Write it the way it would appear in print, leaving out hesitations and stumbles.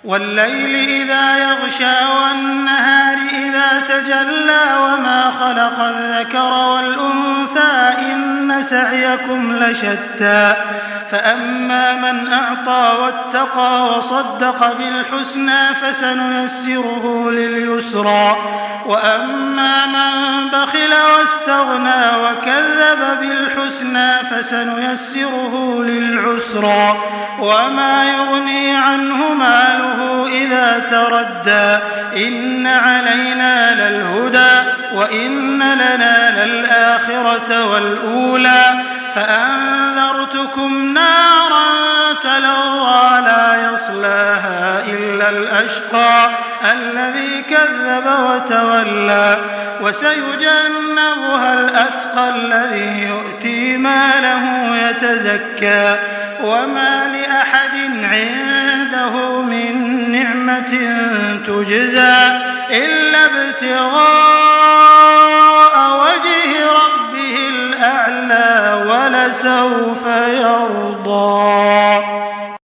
والليل إذا يغشى والنهار إذا تجلى وما خلق الذكر والأنثى إن سعيكم لشتى فأما من أعطى واتقى وصدق بالحسنى فسنيسره لليسرى وأما من بخل واستغنى وكذب بالحسنى فسنيسره للعسرى وما يغني عنه ماله إذا تردى إن علينا للهدى وإن لنا للآخرة والأولى فأنذرتكم نارا تلظى لا يصلاها إلا الأشقى الذي كذب وتولى وسيجنبها الأتقى الذي يؤتي ماله يتزكى وما لأحد عنده من نعمة تجزى إلا ابتغاء وجه ربه الأعلى ولسوف يرضى.